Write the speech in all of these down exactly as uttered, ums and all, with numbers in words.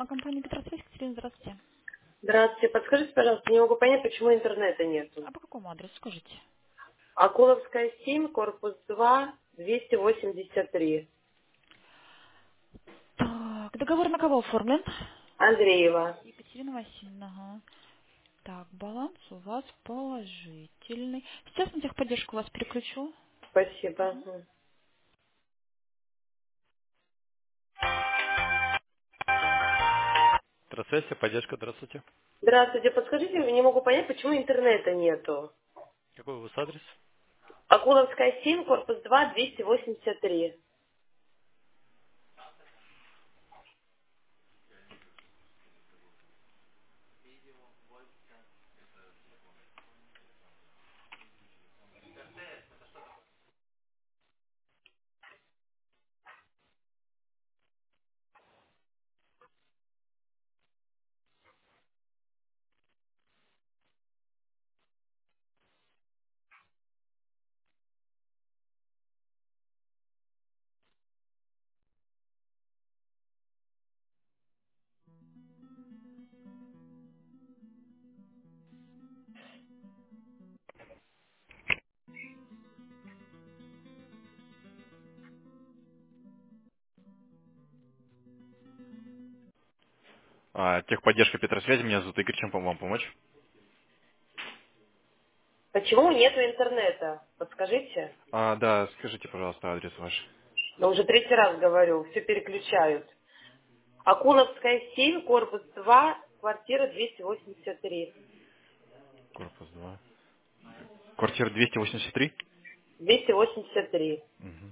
компания Петросвязь, Екатерина, здравствуйте. Здравствуйте. Подскажите, пожалуйста, не могу понять, почему интернета нету. А по какому адресу, скажите? Акуловская семь, корпус два, двести восемьдесят три. Так, договор на кого оформлен? Андреева. Екатерина Васильевна. Ага. Так, баланс у вас положительный. Сейчас на техподдержку вас переключу. Спасибо. Трансляция, поддержка, здравствуйте. Здравствуйте. Подскажите, не могу понять, почему интернета нету. Какой у вас адрес? Акуловская семь, корпус два, двести восемьдесят три. А, техподдержка Петросвязи, меня зовут Игорь, чем вам помочь? Почему нету интернета? Подскажите. А, да, скажите, пожалуйста, адрес ваш. Я уже третий раз говорю, все переключают. Акуловская семь, корпус два, квартира двести восемьдесят три. Корпус два. Квартира двести восемьдесят три? двести восемьдесят три. Мгм.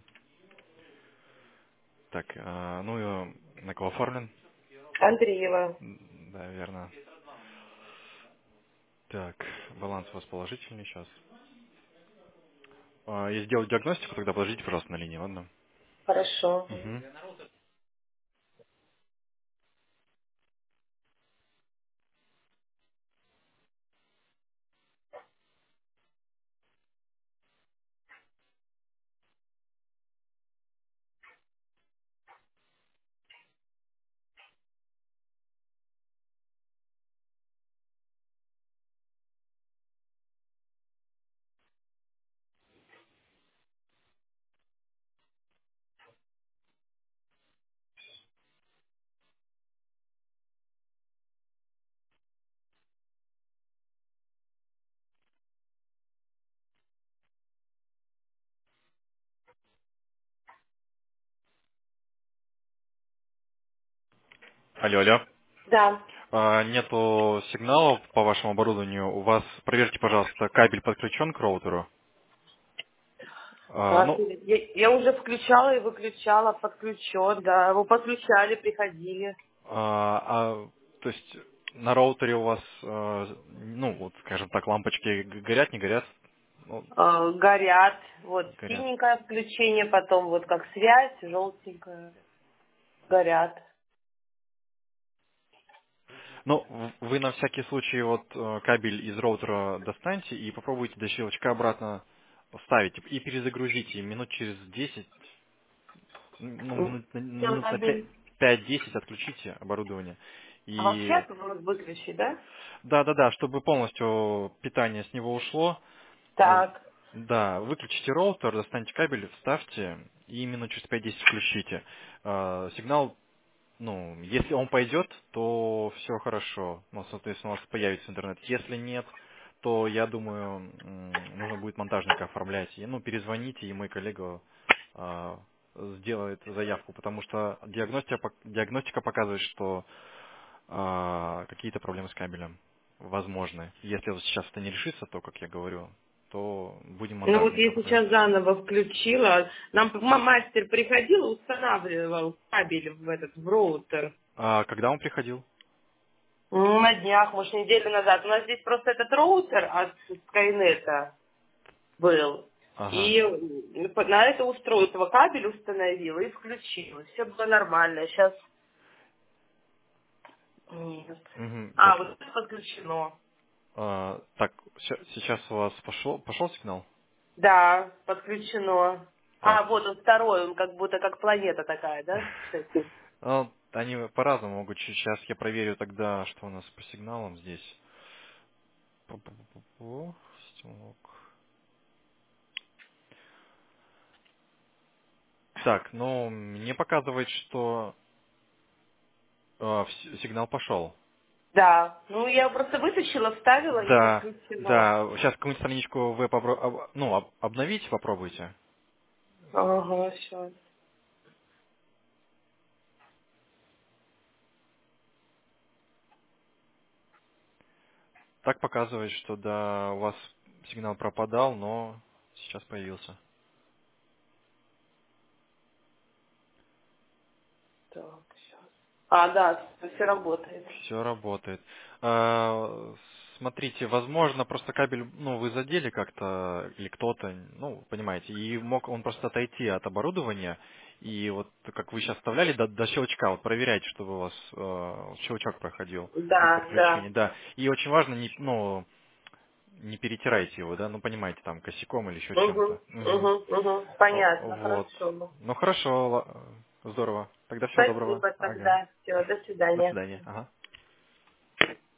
Так, а, ну и на кого оформлен? Андреева. М, Да, верно. Так, баланс у вас положительный сейчас. А, если делать диагностику, тогда подождите, пожалуйста, на линии, ладно? Хорошо. Угу. Алло, алло. Да. А, нету сигнала по вашему оборудованию. У вас, проверьте, пожалуйста, кабель подключен к роутеру. А, Так, ну, я, я уже включала и выключала, подключен, да. Его подключали, приходили. А, а, то есть на роутере у вас, э, ну, вот, скажем так, лампочки г- горят, не горят? Ну, Э, горят. Вот горят. синенькое включение, потом вот как связь, желтенькое. Горят. Ну, в- вы на всякий случай вот э, кабель из роутера достаньте и попробуйте до щелчка обратно вставить и перезагрузите. И минут через десять, ну, М, минут, на- Сел минут на кабель. пять-десять отключите оборудование. А вообще И вот выключить, да? да-да-да, чтобы полностью питание с него ушло, э, Так. да, выключите роутер, достаньте кабель, вставьте и минут через пять-десять включите. Э, Сигнал, ну, если он пойдет, то все хорошо. Ну, соответственно, у вас появится интернет. Если нет, то, я думаю, м, нужно будет монтажника оформлять. И, ну, перезвоните, и мой коллега э, сделает заявку, потому что диагностика, пок- диагностика показывает, что а, какие-то проблемы с кабелем возможны. Если вот сейчас это не решится, то, как я говорю, то будем Ну вот монтажника я оформлять. сейчас заново включила. Нам м- мастер приходил, устанавливал кабель в этот в роутер. А когда он приходил? Ну, на днях, может, неделю назад. У нас здесь просто этот роутер от Скайнета был. Ага. И м, по- на это устройство кабель установила и включила. Все было нормально. Сейчас нет. Мгм. Так, А, вот это подключено. а, так, ща- сейчас у вас пошел, пошел сигнал? Да, подключено. Так. А, вот он второй, он как будто как планета такая, да? Кстати. А, они по-разному могут. Сейчас я проверю тогда, что у нас по сигналам здесь. Пу-пу-пу-пу. Стимулок. Так, ну, мне показывает, что э, вс- сигнал пошел. Да. Ну, я просто вытащила, вставила и не Да, включено. да. Сейчас какую-нибудь страничку вы попро- об- ну, об- обновить попробуйте. Ага, все. Так показывает, что да, у вас сигнал пропадал, но сейчас появился. Так, сейчас. А, да, все работает. Все работает. А, Смотрите, возможно, просто кабель, ну, вы задели как-то, или кто-то, ну, понимаете, и мог он просто отойти от оборудования, и вот как вы сейчас вставляли до, до щелчка, вот проверяйте, чтобы у вас э, щелчок проходил от Да, подключения, да. да. И очень важно, не, ну, не перетирайте его, да, ну, понимаете, там, косяком или еще Угу, чем-то. Мгм. угу, угу. О, Понятно, Вот. хорошо. Ну, хорошо, ла- здорово. Тогда всего доброго. Спасибо Ага. тогда. Все, до До свидания. свидания. Ага.